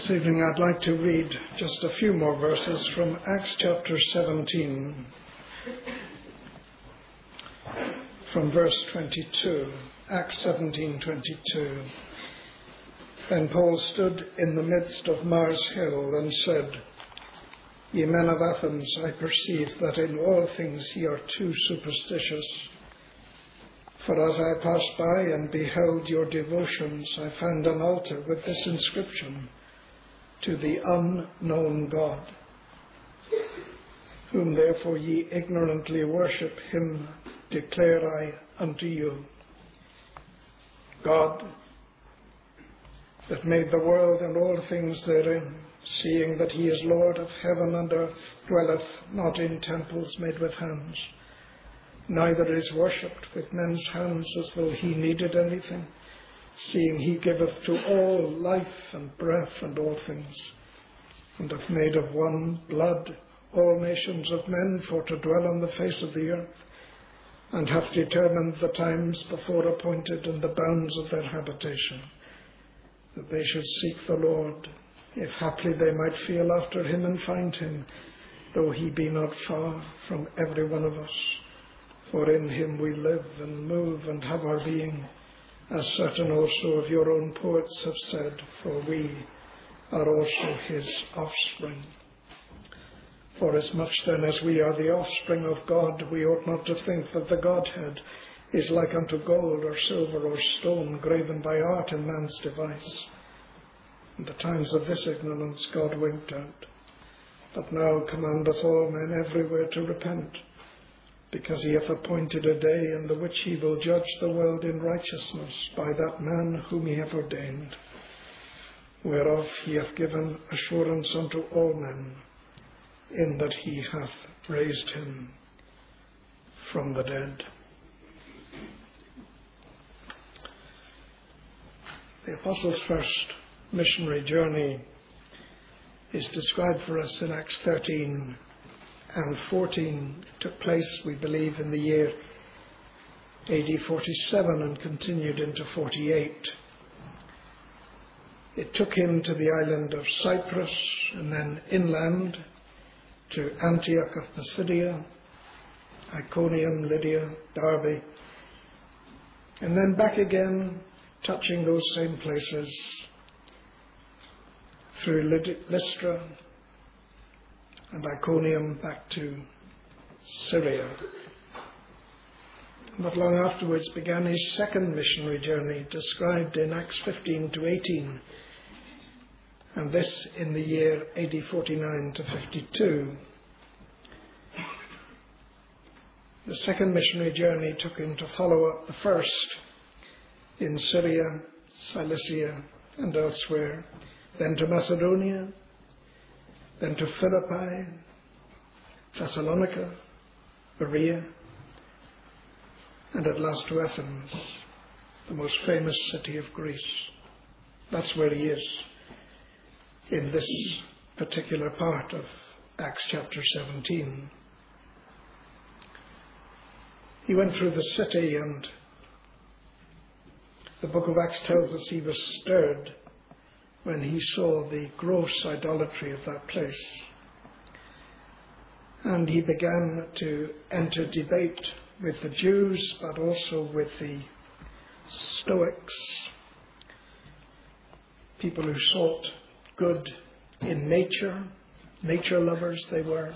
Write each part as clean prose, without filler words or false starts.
This evening I'd like to read just a few more verses from Acts chapter 17, from verse 22. Acts 17:22. Then Paul stood in the midst of Mars Hill and said, Ye men of Athens, I perceive that in all things ye are too superstitious. For as I passed by and beheld your devotions, I found an altar with this inscription, To the unknown God. Whom therefore ye ignorantly worship, him declare I unto you. God, that made the world and all things therein, seeing that he is Lord of heaven and earth, dwelleth not in temples made with hands, neither is worshipped with men's hands as though he needed anything, seeing he giveth to all life and breath and all things, and hath made of one blood all nations of men for to dwell on the face of the earth, and hath determined the times before appointed and the bounds of their habitation, that they should seek the Lord, if haply they might feel after him and find him, though he be not far from every one of us. For in him we live and move and have our being, as certain also of your own poets have said, for we are also his offspring. Forasmuch then as we are the offspring of God, we ought not to think that the Godhead is like unto gold or silver or stone, graven by art in man's device. In the times of this ignorance God winked out, but now commandeth all men everywhere to repent, because he hath appointed a day in the which he will judge the world in righteousness by that man whom he hath ordained, whereof he hath given assurance unto all men, in that he hath raised him from the dead. The Apostles' first missionary journey is described for us in Acts 13 and 14. It took place, we believe, in the year AD 47 and continued into 48. It took him to the island of Cyprus and then inland to Antioch of Pisidia, Iconium, Lydia, Derbe, and then back again, touching those same places through Lystra and Iconium back to Syria. Not long afterwards began his second missionary journey, described in Acts 15 to 18, and this in the year AD 49 to 52. The second missionary journey took him to follow up the first in Syria, Cilicia, and elsewhere, then to Macedonia, then to Philippi, Thessalonica, Berea, and at last to Athens, the most famous city of Greece. That's where he is in this particular part of Acts chapter 17. He went through the city, and the book of Acts tells us he was stirred when he saw the gross idolatry of that place. And he began to enter debate with the Jews, but also with the Stoics, people who sought good in nature lovers they were,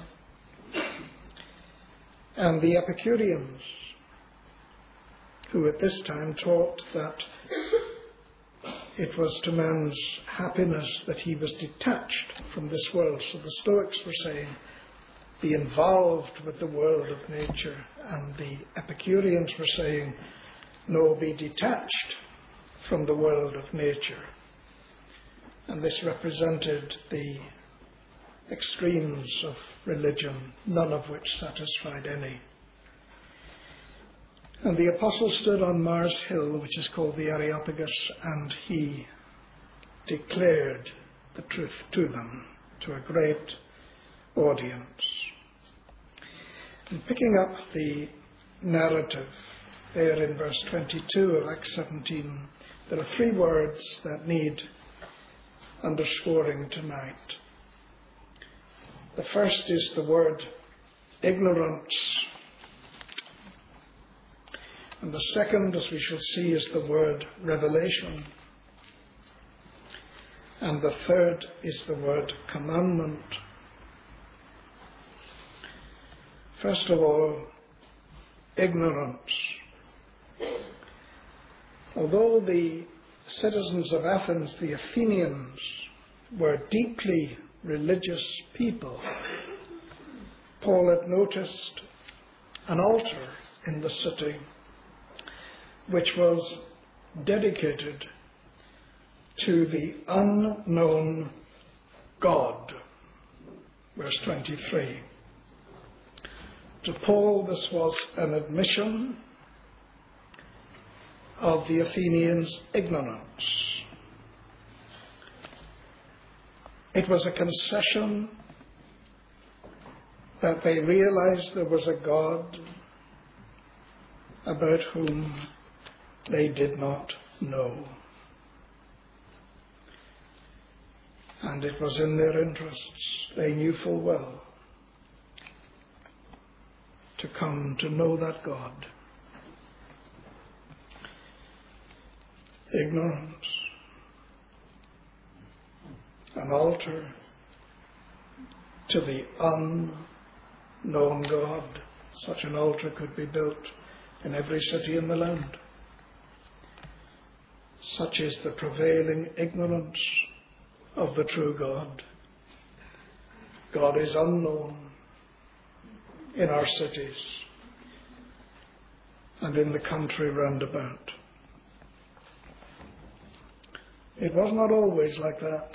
and the Epicureans, who at this time taught that it was to man's happiness that he was detached from this world. So the Stoics were saying, be involved with the world of nature, and the Epicureans were saying, no, be detached from the world of nature. And this represented the extremes of religion, none of which satisfied any. And the apostle stood on Mars Hill, which is called the Areopagus, and he declared the truth to them, to a great audience. And picking up the narrative there in verse 22 of Acts 17, there are three words that need underscoring tonight. The first is the word ignorance. And the second, as we shall see, is the word revelation. And the third is the word commandment. First of all, ignorance. Although the citizens of Athens, the Athenians, were deeply religious people, Paul had noticed an altar in the city which was dedicated to the unknown God. Verse 23. To Paul, this was an admission of the Athenians' ignorance. It was a concession that they realized there was a God about whom they did not know. And it was in their interests, they knew full well, to come to know that God. Ignorance. An altar to the unknown God. Such an altar could be built in every city in the land. Such is the prevailing ignorance of the true God. God is unknown in our cities and in the country round about. It was not always like that.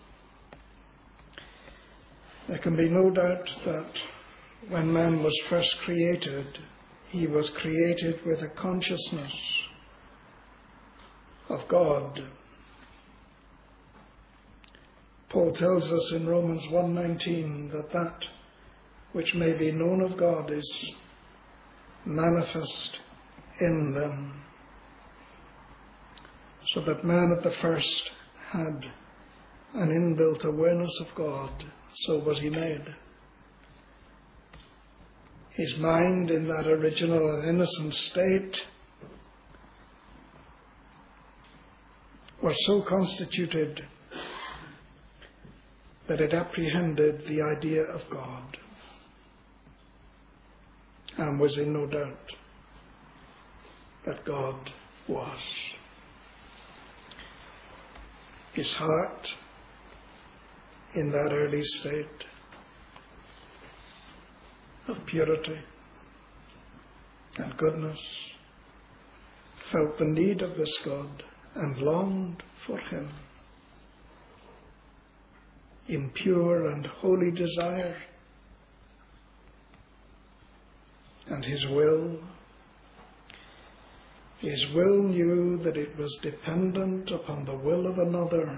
There can be no doubt that when man was first created, he was created with a consciousness of God. Paul tells us in Romans 1:19 that which may be known of God is manifest in them. So that man at the first had an inbuilt awareness of God, so was he made. His mind, in that original and innocent state, was so constituted that it apprehended the idea of God and was in no doubt that God was. His heart, in that early state of purity and goodness, felt the need of this God and longed for him in pure and holy desire. And his will knew that it was dependent upon the will of another,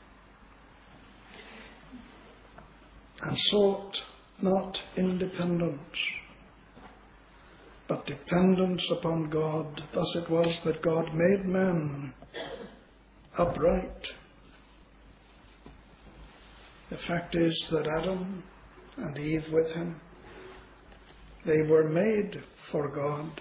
and sought not independence, but dependence upon God. Thus it was that God made man upright. The fact is that Adam and Eve with him, they were made for God,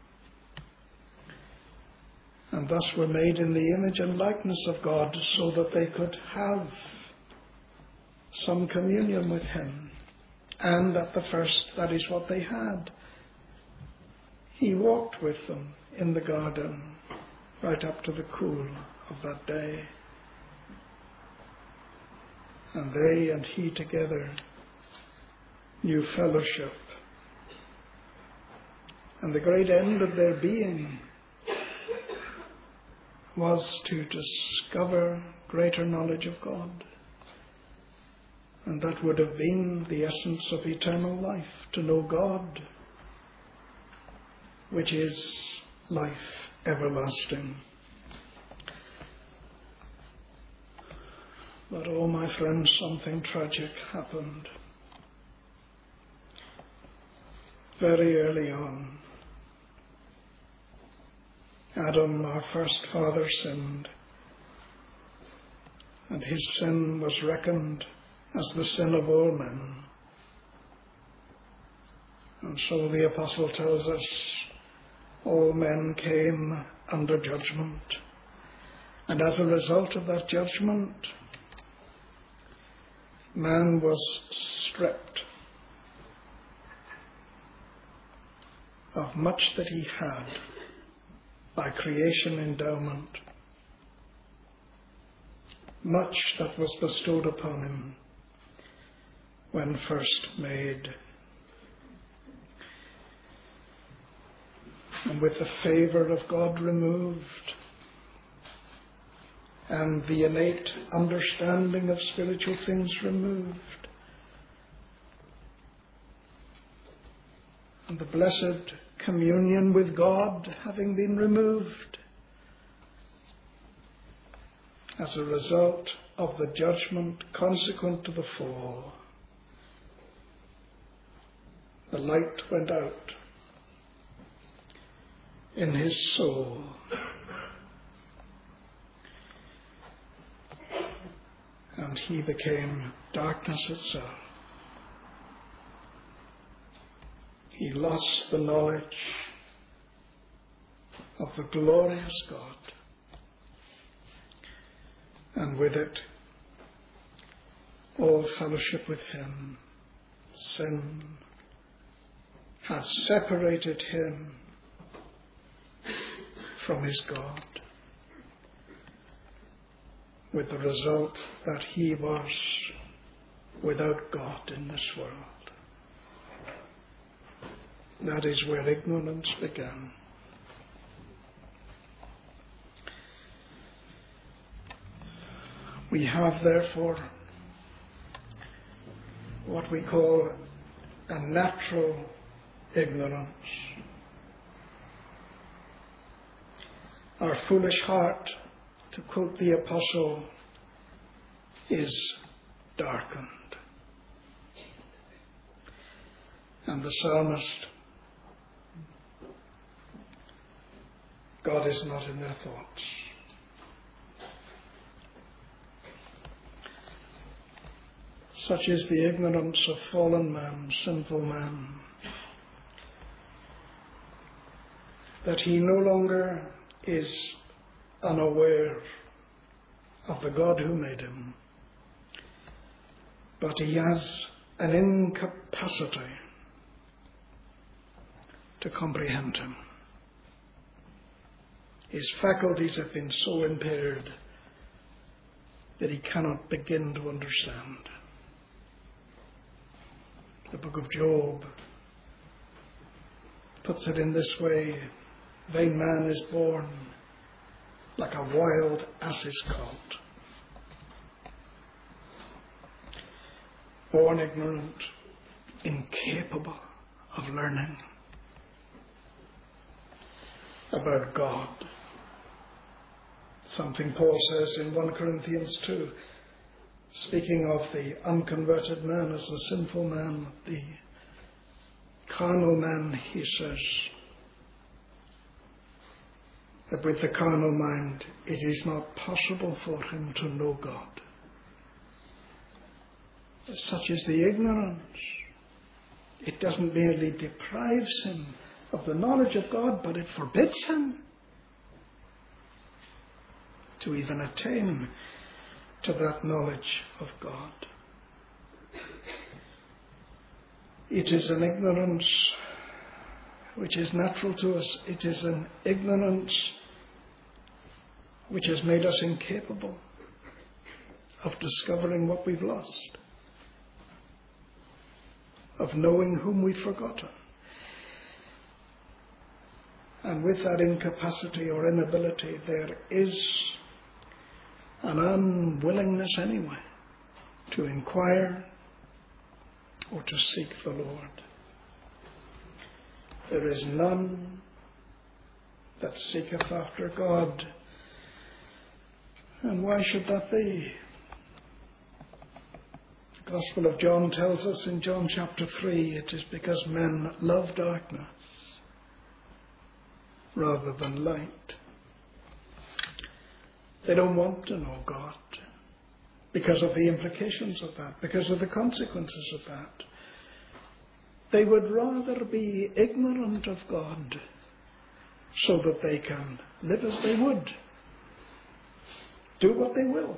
and thus were made in the image and likeness of God, so that they could have some communion with him. And at the first, that is what they had. He walked with them in the garden right up to the cool of that day. And they and he together knew fellowship. And the great end of their being was to discover greater knowledge of God. And that would have been the essence of eternal life, to know God, which is life everlasting. But oh, my friends, something tragic happened. Very early on, Adam, our first father, sinned. and his sin was reckoned as the sin of all men. And so the apostle tells us all men came under judgment. And as a result of that judgment, man was stripped of much that he had by creation endowment, much that was bestowed upon him when first made. And with the favour of God removed, and the innate understanding of spiritual things removed, and the blessed communion with God having been removed, as a result of the judgment consequent to the fall, the light went out in his soul. And he became darkness itself. He lost the knowledge of the glorious God, and with it all fellowship with him. Sin has separated him from his God, with the result that he was without God in this world. That is where ignorance began. We have, therefore, what we call a natural ignorance. Our foolish heart, to quote the apostle, is darkened. And the psalmist, God is not in their thoughts. Such is the ignorance of fallen man, sinful man, that he no longer is unaware of the God who made him, but he has an incapacity to comprehend him. His faculties have been so impaired that he cannot begin to understand. The book of Job puts it in this way: vain man is born like a wild ass's colt, born ignorant, incapable of learning about God. Something Paul says in 1 Corinthians 2, speaking of the unconverted man as a sinful man, the carnal man, he says that with the carnal mind it is not possible for him to know God. Such is the ignorance. It doesn't merely deprives him of the knowledge of God, but it forbids him to even attain to that knowledge of God. It is an ignorance which is natural to us. It is an ignorance which has made us incapable of discovering what we've lost, of knowing whom we've forgotten. And with that incapacity or inability, there is an unwillingness anyway to inquire or to seek the Lord. There is none that seeketh after God. And why should that be? The Gospel of John tells us in John chapter 3, it is because men love darkness rather than light. They don't want to know God. because of the implications of that, because of the consequences of that. They would rather be ignorant of God so that they can live as they would, do what they will,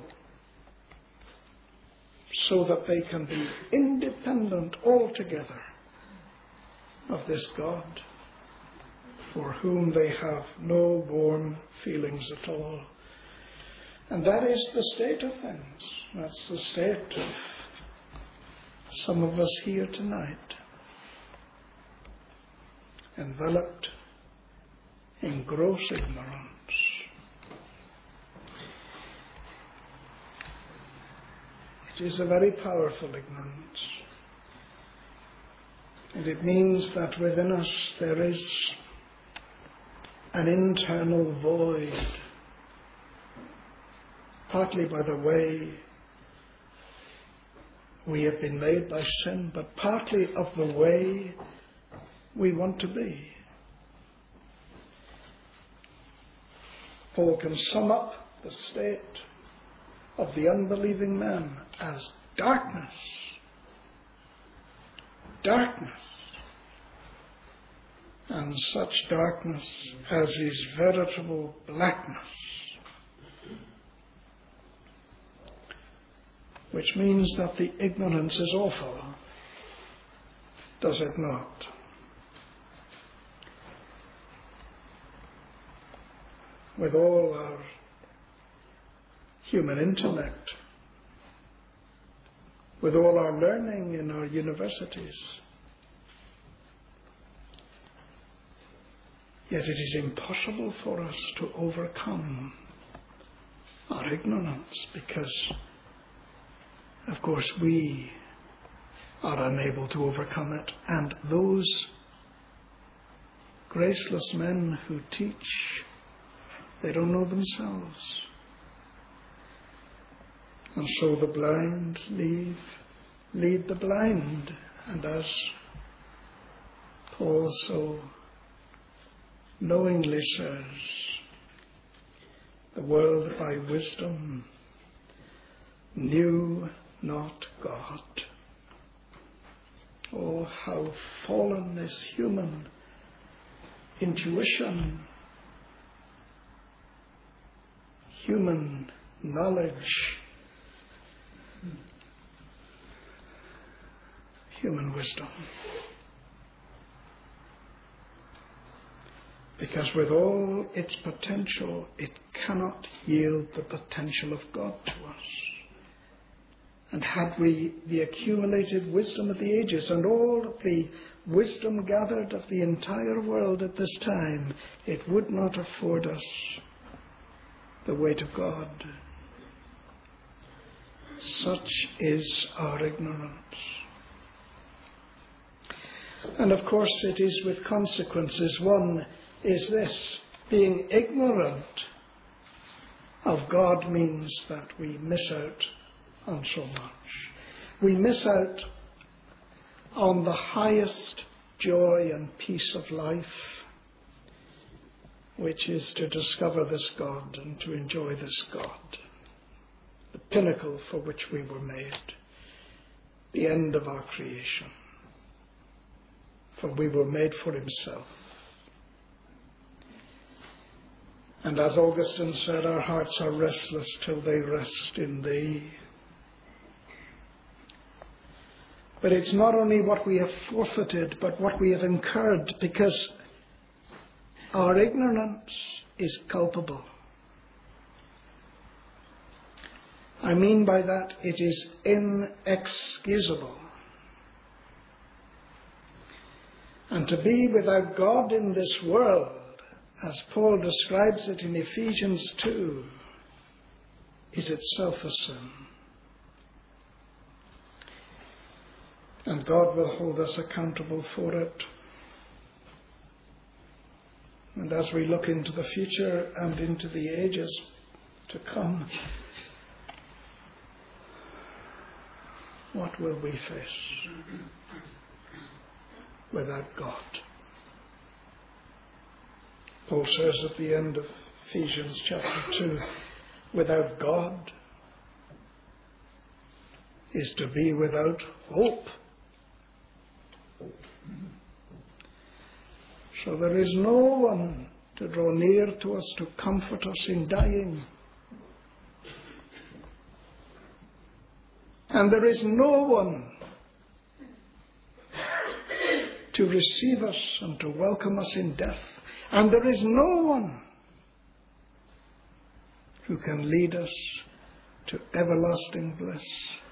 so that they can be independent altogether of this God for whom they have no warm feelings at all. And that is the state of things. That's the state of some of us here tonight, enveloped in gross ignorance. It is a very powerful ignorance. And it means that within us there is an internal void, partly by the way we have been made by sin, but partly of the way we want to be. Paul can sum up the state of the unbelieving man as darkness. Darkness. And such darkness as is veritable blackness. Which means that the ignorance is awful, does it not? With all our human intellect, with all our learning in our universities, yet it is impossible for us to overcome our ignorance because, of course, we are unable to overcome it, and those graceless men who teach, they don't know themselves. And so the blind lead the blind. And as Paul so knowingly says, the world by wisdom knew not God. Oh, how fallen is human intuition, human knowledge, human wisdom. Because with all its potential, it cannot yield the potential of God to us. And had we the accumulated wisdom of the ages and all of the wisdom gathered of the entire world at this time, it would not afford us the weight of God. Such is our ignorance. And of course it is with consequences. One is this: being ignorant of God means that we miss out on so much. We miss out on the highest joy and peace of life, which is to discover this God and to enjoy this God, the pinnacle for which we were made, the end of our creation. For we were made for himself. And as Augustine said, our hearts are restless till they rest in thee. But it's not only what we have forfeited, but what we have incurred, because our ignorance is culpable. I mean by that, it is inexcusable. And to be without God in this world, as Paul describes it in Ephesians 2, is itself a sin. And God will hold us accountable for it. And as we look into the future and into the ages to come, what will we face without God? Paul says at the end of Ephesians chapter 2, without God, is to be without hope. So there is no one to draw near to us to comfort us in dying. And there is no one to receive us and to welcome us in death. And there is no one who can lead us to everlasting bliss.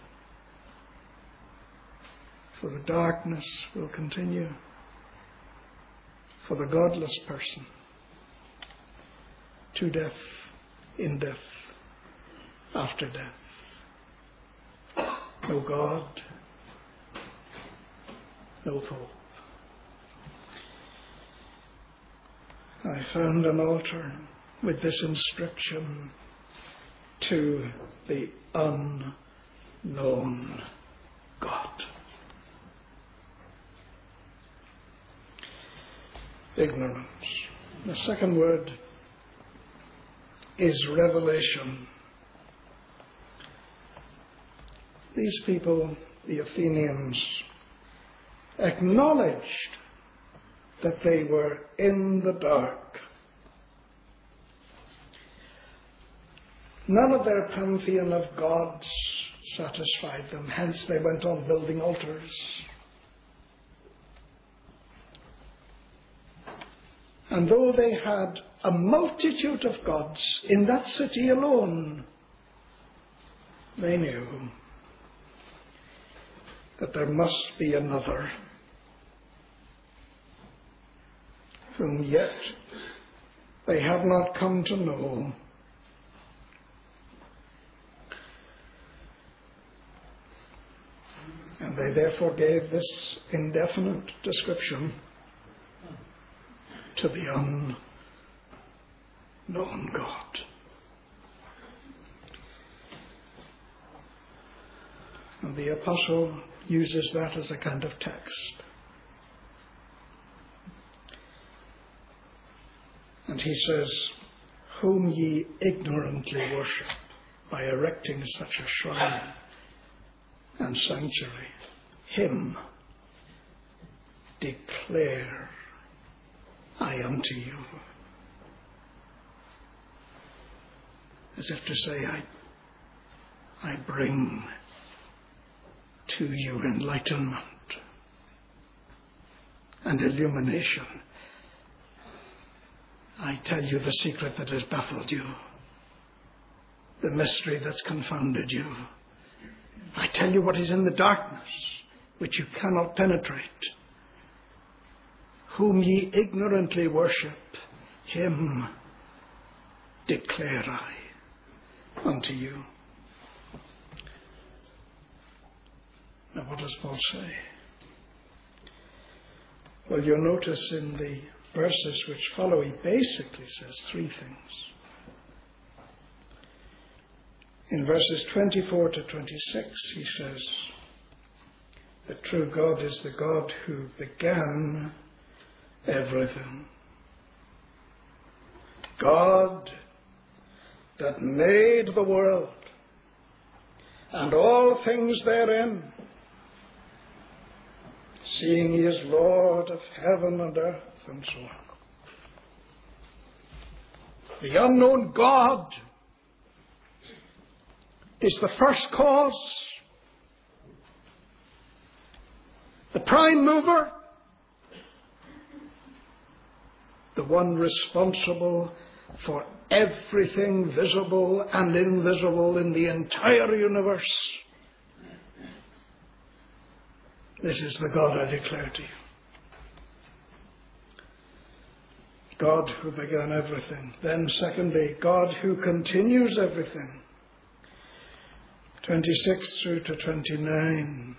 For the darkness will continue for the godless person to death, in death, after death. No God, no hope. I found an altar with this inscription: to the unknown God. Ignorance. The second word is revelation. These people, the Athenians, acknowledged that they were in the dark. None of their pantheon of gods satisfied them, hence they went on building altars. And though they had a multitude of gods in that city alone, they knew that there must be another, whom yet they had not come to know. And they therefore gave this indefinite description: to the unknown God. And the apostle uses that as a kind of text. And he says, whom ye ignorantly worship by erecting such a shrine and sanctuary, him declare I unto you. As if to say, I bring to you enlightenment and illumination. I tell you the secret that has baffled you, the mystery that's confounded you. I tell you what is in the darkness, which you cannot penetrate. Whom ye ignorantly worship, him declare I unto you. Now what does Paul say? Well, you'll notice in the verses which follow, he basically says three things. In verses 24 to 26, he says, the true God is the God who began everything. God that made the world and all things therein, seeing he is Lord of heaven and earth, and so on. The unknown God is the first cause, the prime mover, the one responsible for everything visible and invisible in the entire universe. This is the God I declare to you. God who began everything. Then secondly, God who continues everything. 26 through to 29.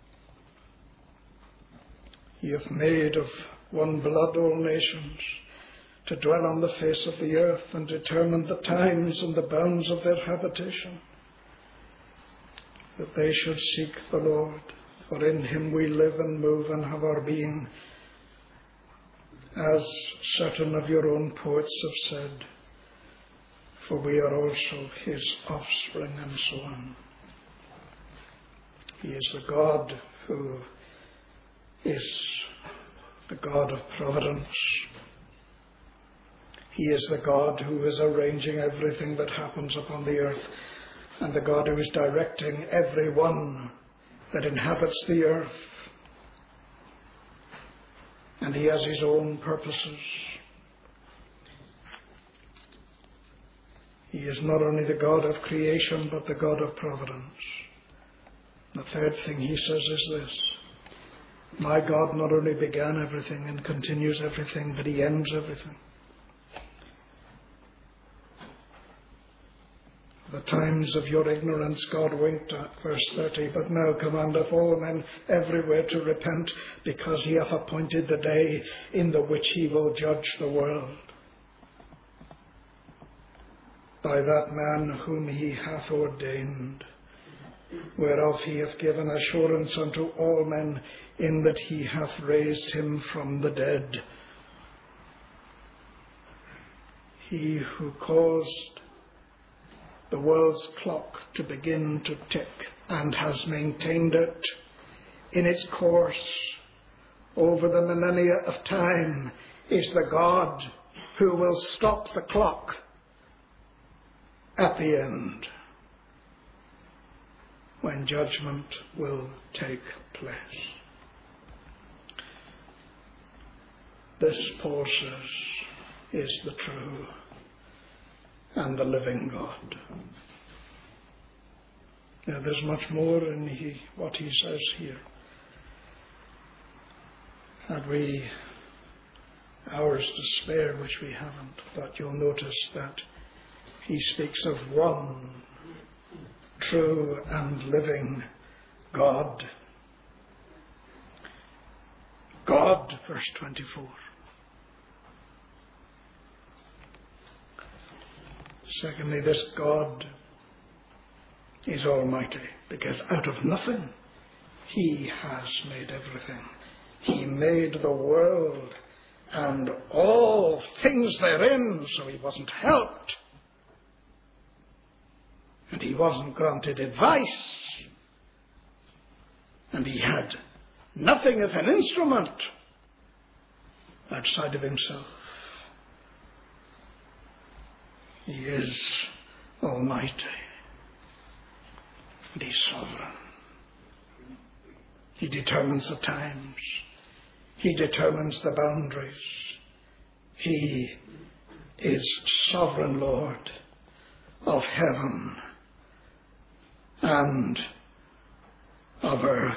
He hath made of one blood all nations to dwell on the face of the earth, and determined the times and the bounds of their habitation, that they should seek the Lord. For in him we live and move and have our being, as certain of your own poets have said, for we are also his offspring, and so on. He is the God who is the God of providence. He is the God who is arranging everything that happens upon the earth, and the God who is directing everyone that inhabits the earth. And he has his own purposes. He is not only the God of creation, but the God of providence. The third thing he says is this: my God not only began everything and continues everything, but he ends everything. The times of your ignorance God winked at, verse 30, but now commandeth all men everywhere to repent, because he hath appointed the day in the which he will judge the world by that man whom he hath ordained, whereof he hath given assurance unto all men, in that he hath raised him from the dead. He who caused the world's clock to begin to tick and has maintained it in its course over the millennia of time is the God who will stop the clock at the end, when judgment will take place. This, Paul says, is the true and the living God. Now, there's much more in what he says here. Had we hours to spare, which we haven't, but you'll notice that he speaks of one true and living God. God, verse 24. Secondly, this God is almighty, because out of nothing he has made everything. He made the world and all things therein, so he wasn't helped. And he wasn't granted advice. And he had nothing as an instrument outside of himself. He is almighty. And he's sovereign. He determines the times. He determines the boundaries. He is sovereign Lord of heaven and of earth.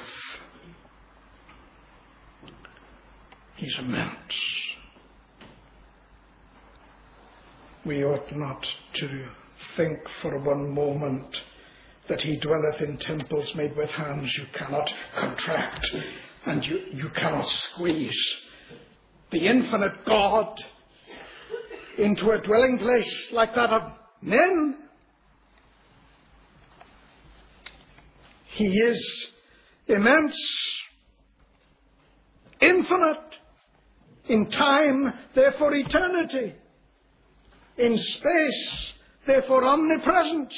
He's immense. We ought not to think for one moment that he dwelleth in temples made with hands. You cannot contract and you cannot squeeze the infinite God into a dwelling place like that of men. He is immense, infinite, in time, therefore eternity, in space, therefore omnipresence.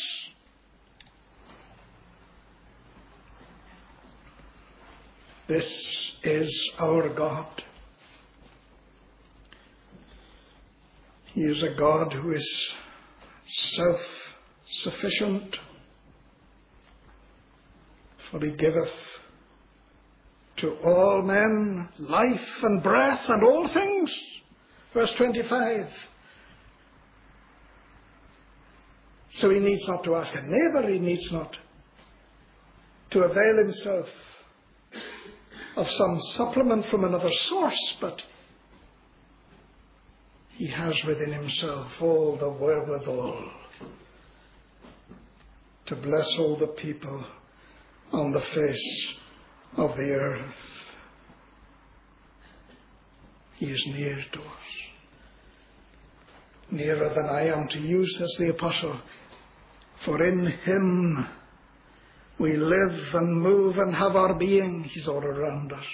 This is our God. He is a God who is self-sufficient, for he giveth to all men life and breath and all things. Verse 25. So he needs not to ask a neighbour, he needs not to avail himself of some supplement from another source, but he has within himself all the wherewithal to bless all the people on the face of the earth. He is near to us, nearer than I am to you, says the apostle, for in him we live and move and have our being. He's all around us.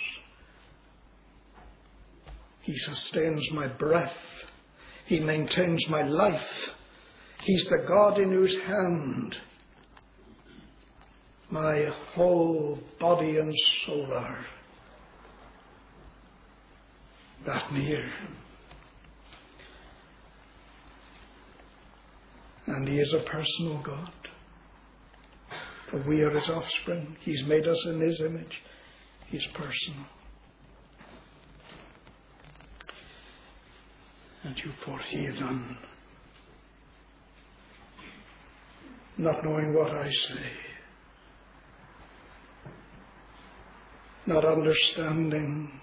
He sustains my breath. He maintains my life. He's the God in whose hand My whole body and soul are that near. And he is a personal God. For we are his offspring. He's made us in his image. He's personal. And you poor heathen, not knowing what I say, not understanding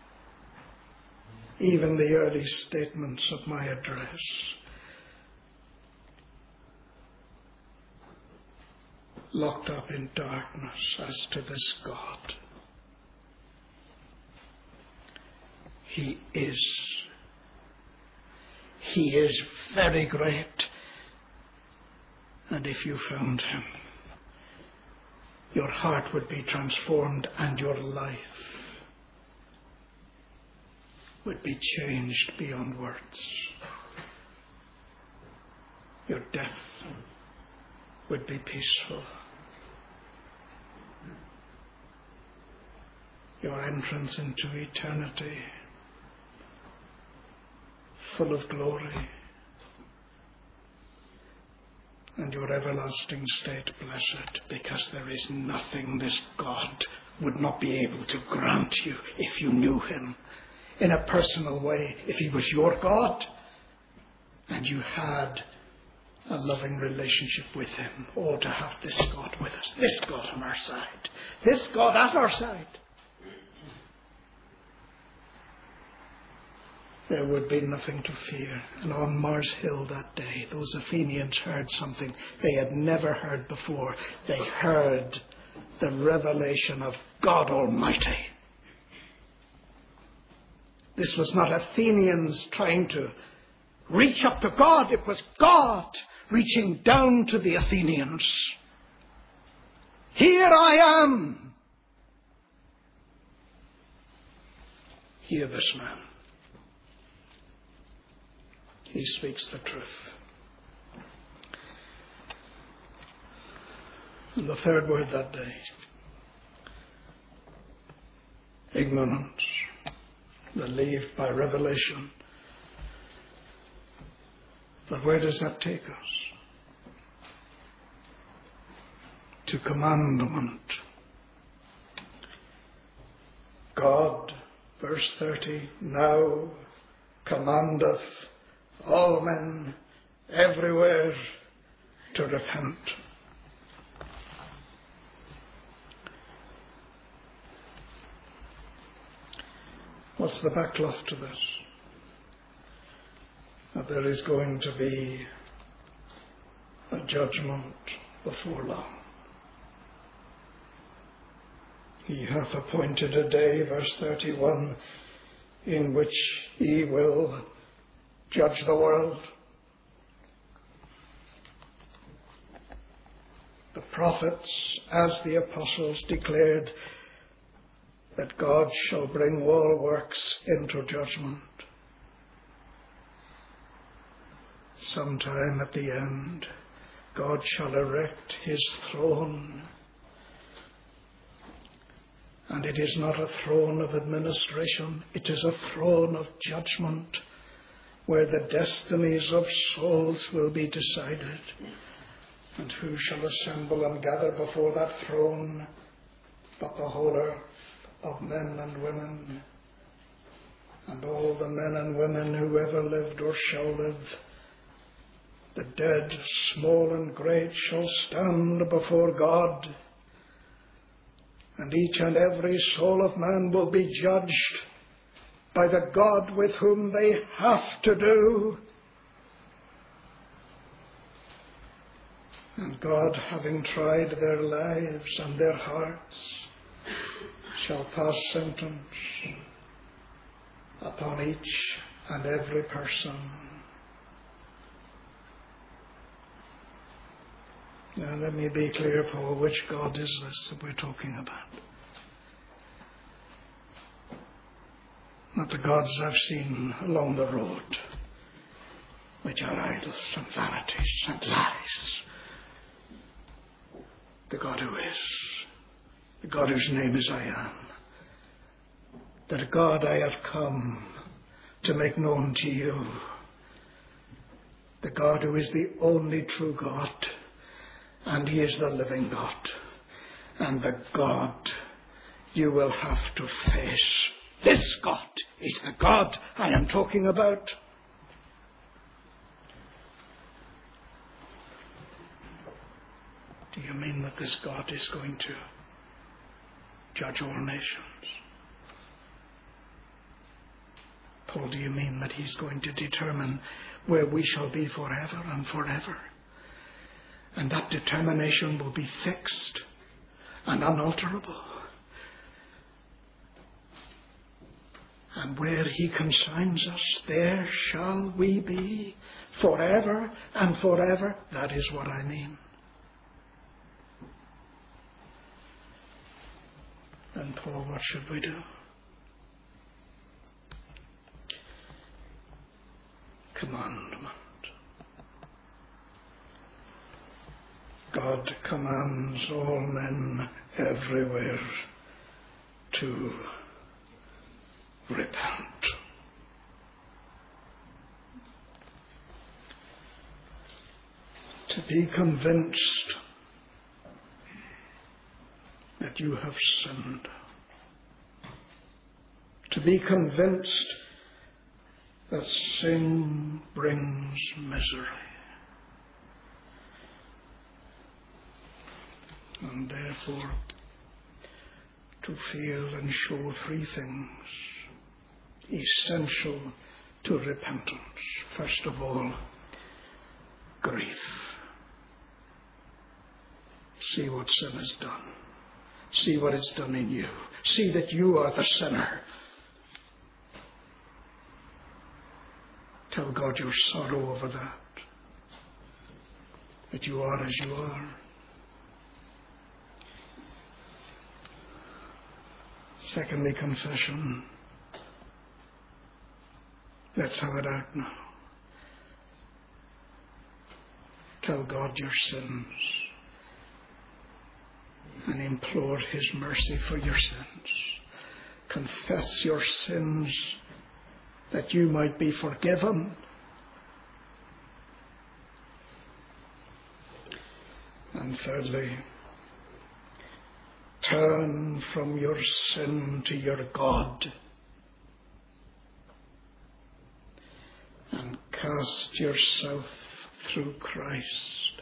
even the early statements of my address, locked up in darkness as to this God. He is very great. And if you found him, your heart would be transformed and your life would be changed beyond words. Your death would be peaceful. Your entrance into eternity full of glory, and your everlasting state blessed, because there is nothing this God would not be able to grant you if you knew him in a personal way, if he was your God and you had a loving relationship with him. Oh, to have this God with us, this God on our side, this God at our side. There would be nothing to fear. And on Mars Hill that day, those Athenians heard something they had never heard before. They heard the revelation of God Almighty. This was not Athenians trying to reach up to God. It was God reaching down to the Athenians. Here I am. Hear this man. He speaks the truth. And the third word that day, ignorance, relieved by revelation. But where does that take us? To commandment. God, verse 30, now commandeth all men everywhere to repent. What's the backcloth to this? That there is going to be a judgment before long. He hath appointed a day, verse 31, in which he will judge the world. The prophets, as the apostles, declared that God shall bring all works into judgment. Sometime at the end, God shall erect his throne. And it is not a throne of administration, it is a throne of judgment, where the destinies of souls will be decided. And who shall assemble and gather before that throne but the whole earth of men and women, and all the men and women who ever lived or shall live. The dead, small and great, shall stand before God, and each and every soul of man will be judged by the God with whom they have to do. And God, having tried their lives and their hearts, shall pass sentence upon each and every person. Now let me be clear, Paul, which God is this that we're talking about? Not the gods I've seen along the road, which are idols and vanities and lies. the God who is, the God whose name is I am, that God I have come to make known to you, the God who is the only true God, and he is the living God, and the God you will have to face. This God is the God I am talking about. Do you mean that this God is going to judge all nations? Paul, do you mean that he's going to determine where we shall be forever and forever? And that determination will be fixed and unalterable. And where he consigns us, there shall we be forever and forever. That is what I mean. Then, Paul, what should we do? Commandment. God commands all men everywhere to repent. To be convinced that you have sinned. To be convinced that sin brings misery. And therefore to feel and show three things essential to repentance. First of all, grief. See what sin has done. See what it's done in you. See that you are the sinner. Tell God your sorrow over that. That you are as you are. Secondly, confession. Let's have it out now. Tell God your sins and implore his mercy for your sins. Confess your sins that you might be forgiven. And thirdly, turn from your sin to your God and cast yourself through Christ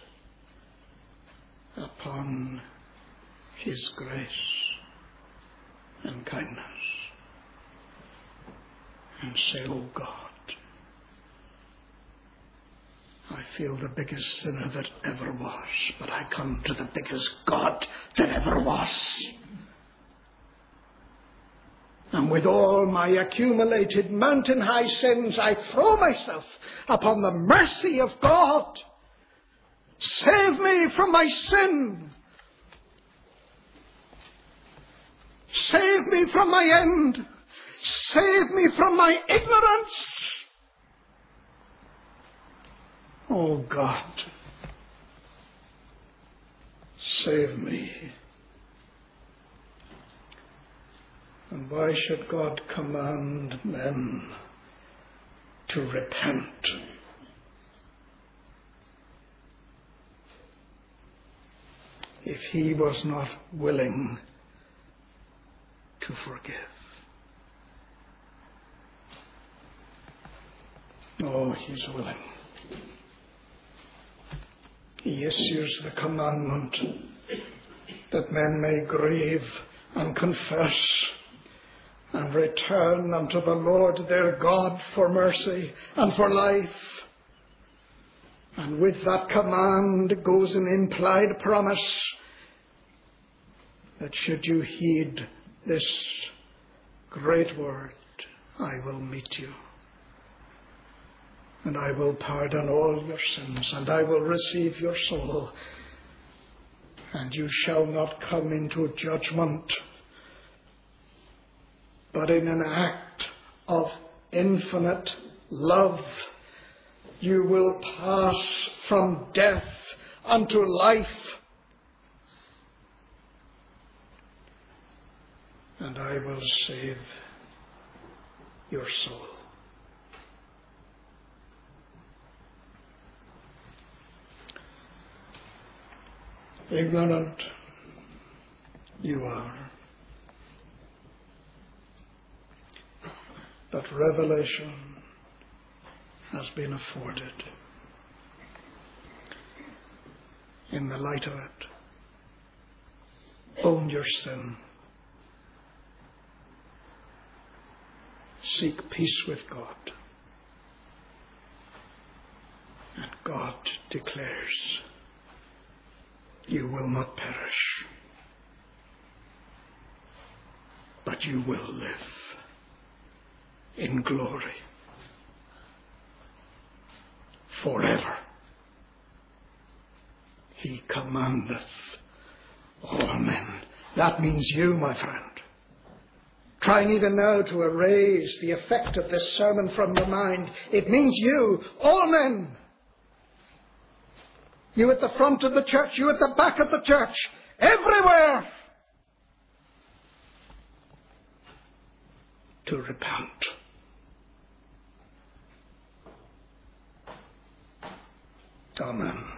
upon his grace and kindness and say, oh God, I feel the biggest sinner that ever was, but I come to the biggest God that ever was. And with all my accumulated mountain-high sins, I throw myself upon the mercy of God. Save me from my sin. Save me from my end. Save me from my ignorance. Oh God, save me. And why should God command men to repent? If he was not willing to forgive. Oh, he's willing. He issues the commandment that men may grieve and confess and return unto the Lord their God for mercy and for life. And with that command goes an implied promise that should you heed this great word, I will meet you. And I will pardon all your sins, and I will receive your soul. And you shall not come into judgment, but in an act of infinite love, you will pass from death unto life. and I will save your soul. Ignorant you are, but revelation has been afforded. In the light of it, own your sin. Seek peace with God. And God declares, you will not perish, but you will live in glory forever. He commandeth all men. That means you, my friend. Trying even now to erase the effect of this sermon from your mind. It means you, all men. You at the front of the church, you at the back of the church, everywhere. To repent. Amen.